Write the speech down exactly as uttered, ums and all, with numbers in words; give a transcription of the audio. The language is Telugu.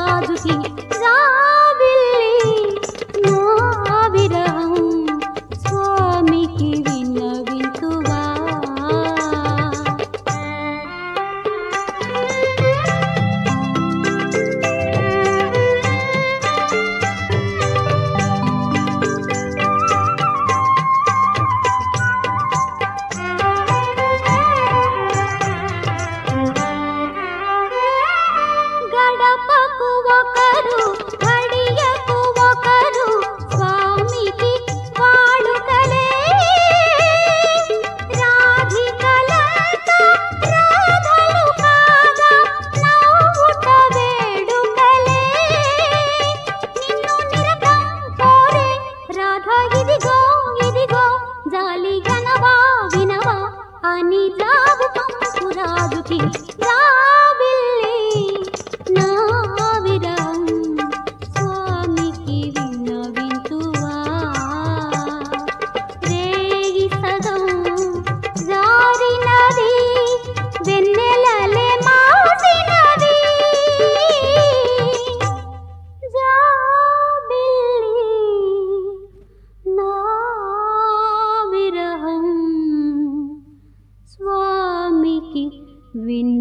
రాజుకి రావిల్లి నా విరహం స్వామికి విన్నవింతువా. గడపకు ఒకరు గడియకు ఒకరు స్వామికి వాడుకలే. రాధికలంతా రాధలు కాగా నవ్వుట వేడుకలే. నిన్ను నిరతం కోరే రాధ ఇదిగో ఇదిగో జాలి గనవా వినవా అని జాబు పంపు రాజుకి రావిల్లి నా విరహం స్వామికి విన్నవింతువా. రేయి సగం జారినది వెన్నెలలే మాసినది జాబిల్లి నా విరహం స్వామికి విన్న